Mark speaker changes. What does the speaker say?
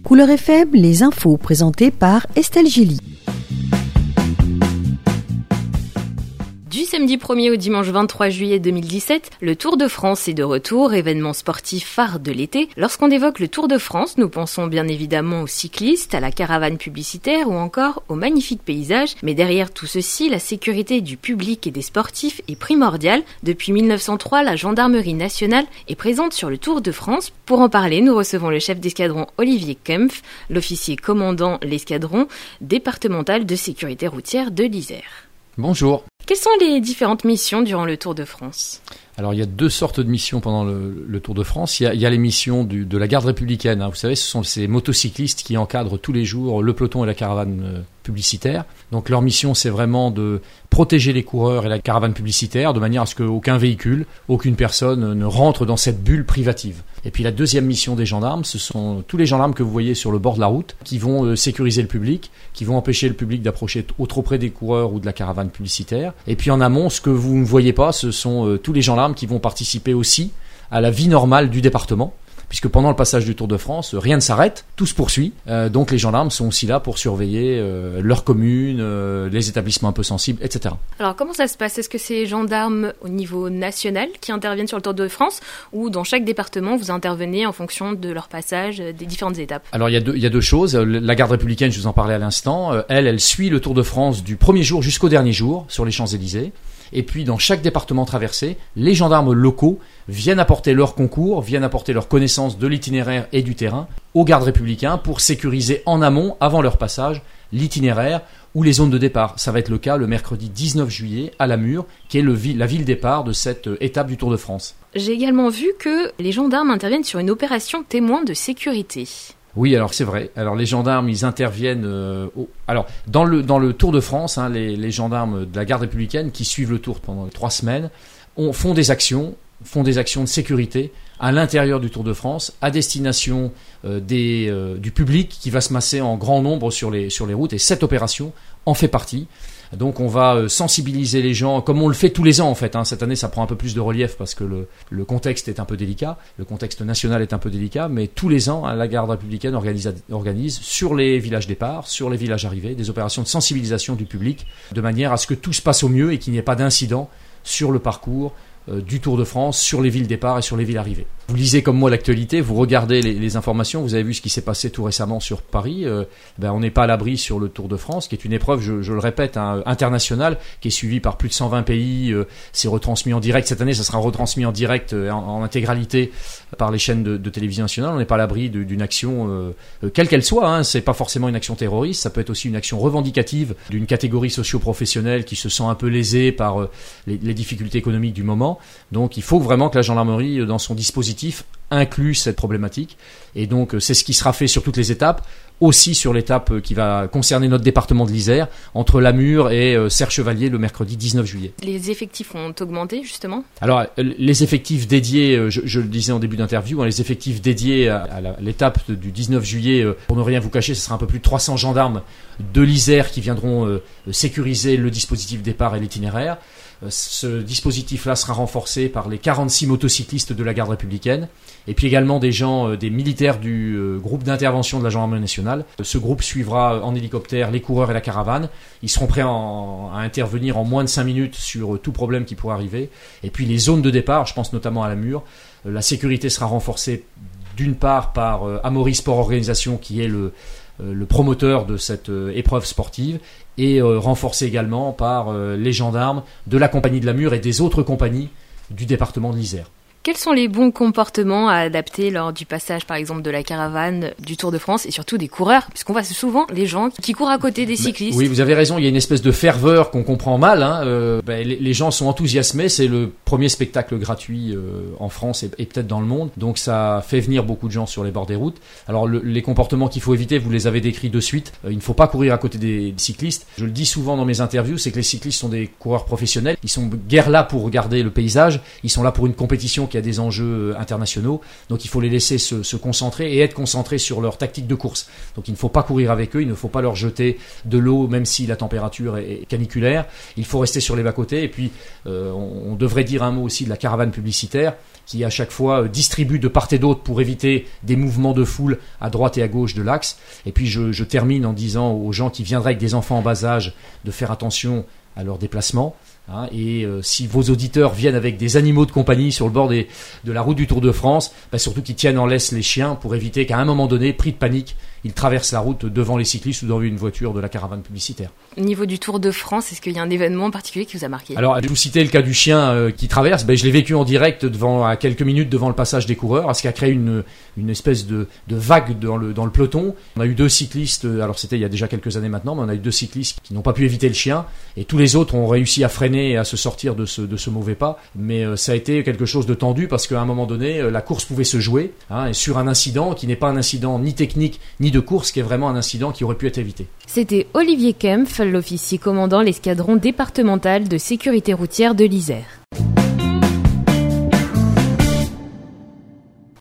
Speaker 1: Couleur FM, les infos présentées par Estelle Gély.
Speaker 2: Du samedi 1er au dimanche 23 juillet 2017, le Tour de France est de retour, événement sportif phare de l'été. Lorsqu'on évoque le Tour de France, nous pensons bien évidemment aux cyclistes, à la caravane publicitaire ou encore aux magnifiques paysages. Mais derrière tout ceci, la sécurité du public et des sportifs est primordiale. Depuis 1903, la gendarmerie nationale est présente sur le Tour de France. Pour en parler, nous recevons le chef d'escadron Olivier Kempf, l'officier commandant l'escadron départemental de sécurité routière de l'Isère.
Speaker 3: Bonjour.
Speaker 2: Quelles sont les différentes missions durant le Tour de France ?
Speaker 3: Alors il y a deux sortes de missions pendant le Tour de France. Il y a les missions de la garde républicaine. Vous savez, ce sont ces motocyclistes qui encadrent tous les jours le peloton et la caravane publicitaire. Donc leur mission, c'est vraiment de protéger les coureurs et la caravane publicitaire de manière à ce qu'aucun véhicule, aucune personne ne rentre dans cette bulle privative. Et puis la deuxième mission des gendarmes, ce sont tous les gendarmes que vous voyez sur le bord de la route qui vont sécuriser le public, qui vont empêcher le public d'approcher trop près des coureurs ou de la caravane publicitaire. Et puis en amont, ce que vous ne voyez pas, ce sont tous les gendarmes qui vont participer aussi à la vie normale du département, puisque pendant le passage du Tour de France, rien ne s'arrête, tout se poursuit. Donc les gendarmes sont aussi là pour surveiller leur commune, les établissements un peu sensibles, etc.
Speaker 2: Alors comment ça se passe ? Est-ce que c'est les gendarmes au niveau national qui interviennent sur le Tour de France ou dans chaque département vous intervenez en fonction de leur passage des différentes étapes ?
Speaker 3: Alors il y a deux choses. La garde républicaine, je vous en parlais à l'instant, elle suit le Tour de France du premier jour jusqu'au dernier jour sur les Champs-Élysées. Et puis dans chaque département traversé, les gendarmes locaux viennent apporter leur concours, viennent apporter leur connaissance de l'itinéraire et du terrain aux gardes républicains pour sécuriser en amont, avant leur passage, l'itinéraire ou les zones de départ. Ça va être le cas le mercredi 19 juillet à Lamure, qui est la ville départ de cette étape du Tour de France.
Speaker 2: J'ai également vu que les gendarmes interviennent sur une opération témoin de sécurité.
Speaker 3: Oui, alors c'est vrai. Alors les gendarmes, ils interviennent. Alors dans le Tour de France, les gendarmes de la garde républicaine qui suivent le Tour pendant 3 semaines font des actions de sécurité à l'intérieur du Tour de France, à destination du public qui va se masser en grand nombre sur les routes. Et cette opération en fait partie. Donc on va sensibiliser les gens, comme on le fait tous les ans en fait. Cette année ça prend un peu plus de relief parce que le contexte est un peu délicat, le contexte national est un peu délicat, mais tous les ans la garde républicaine organise sur les villages départ, sur les villages arrivés, des opérations de sensibilisation du public, de manière à ce que tout se passe au mieux et qu'il n'y ait pas d'incident sur le parcours du Tour de France, sur les villes départ et sur les villes arrivées. Vous lisez comme moi l'actualité, vous regardez les informations, vous avez vu ce qui s'est passé tout récemment sur Paris. On n'est pas à l'abri sur le Tour de France, qui est une épreuve, je le répète, internationale, qui est suivie par plus de 120 pays. C'est retransmis en direct. Cette année, ça sera retransmis en direct en intégralité par les chaînes de télévision nationale. On n'est pas à l'abri d'une action, quelle qu'elle soit. C'est pas forcément une action terroriste, ça peut être aussi une action revendicative d'une catégorie socio-professionnelle qui se sent un peu lésée par les difficultés économiques du moment. Donc il faut vraiment que la gendarmerie, dans son dispositif, inclut cette problématique. Et donc c'est ce qui sera fait sur toutes les étapes, aussi sur l'étape qui va concerner notre département de l'Isère, entre Lamure et Serre-Chevalier le mercredi 19 juillet.
Speaker 2: Les effectifs ont augmenté justement ?
Speaker 3: Alors les effectifs dédiés, je le disais en début d'interview, les effectifs dédiés à l'étape du 19 juillet, pour ne rien vous cacher, ce sera un peu plus de 300 gendarmes de l'Isère qui viendront sécuriser le dispositif départ et l'itinéraire. Ce dispositif-là sera renforcé par les 46 motocyclistes de la garde républicaine et puis également des militaires du groupe d'intervention de la gendarmerie nationale. Ce groupe suivra en hélicoptère les coureurs et la caravane. Ils seront prêts à intervenir en moins de 5 minutes sur tout problème qui pourrait arriver. Et puis les zones de départ, je pense notamment à Lamure, la sécurité sera renforcée d'une part par Amaury Sport Organisation qui est le promoteur de cette épreuve sportive et renforcé également par les gendarmes de la compagnie de Lamure et des autres compagnies du département de l'Isère.
Speaker 2: Quels sont les bons comportements à adapter lors du passage, par exemple, de la caravane du Tour de France et surtout des coureurs, puisqu'on voit souvent les gens qui courent à côté des cyclistes.
Speaker 3: Oui, vous avez raison, il y a une espèce de ferveur qu'on comprend mal. Les gens sont enthousiasmés, c'est le premier spectacle gratuit en France et peut-être dans le monde, donc ça fait venir beaucoup de gens sur les bords des routes. Alors les comportements qu'il faut éviter, vous les avez décrits de suite. Il ne faut pas courir à côté des cyclistes. Je le dis souvent dans mes interviews, c'est que les cyclistes sont des coureurs professionnels. Ils sont guère là pour regarder le paysage, ils sont là pour une compétition qui qu'il y a des enjeux internationaux. Donc il faut les laisser se concentrer et être concentrés sur leur tactique de course. Donc il ne faut pas courir avec eux, il ne faut pas leur jeter de l'eau même si la température est caniculaire. Il faut rester sur les bas-côtés. Et puis on devrait dire un mot aussi de la caravane publicitaire qui à chaque fois distribue de part et d'autre pour éviter des mouvements de foule à droite et à gauche de l'axe. Et puis je termine en disant aux gens qui viendraient avec des enfants en bas âge de faire attention à leur déplacement. Si vos auditeurs viennent avec des animaux de compagnie sur le bord de la route du Tour de France, surtout qu'ils tiennent en laisse les chiens pour éviter qu'à un moment donné, pris de panique, ils traversent la route devant les cyclistes ou devant une voiture de la caravane publicitaire.
Speaker 2: Au niveau du Tour de France, est-ce qu'il y a un événement en particulier qui vous a marqué ?
Speaker 3: Alors, je vous citais le cas du chien qui traverse. Je l'ai vécu en direct à quelques minutes devant le passage des coureurs, ce qui a créé une espèce de vague dans le peloton. On a eu 2 cyclistes, alors c'était il y a déjà quelques années maintenant, mais on a eu 2 cyclistes qui n'ont pas pu éviter le chien, et tous les autres ont réussi à freiner et à se sortir de ce mauvais pas. Mais ça a été quelque chose de tendu parce qu'à un moment donné, la course pouvait se jouer et sur un incident qui n'est pas un incident ni technique ni de course, qui est vraiment un incident qui aurait pu être évité.
Speaker 2: C'était Olivier Kempf, l'officier commandant l'escadron départemental de sécurité routière de l'Isère.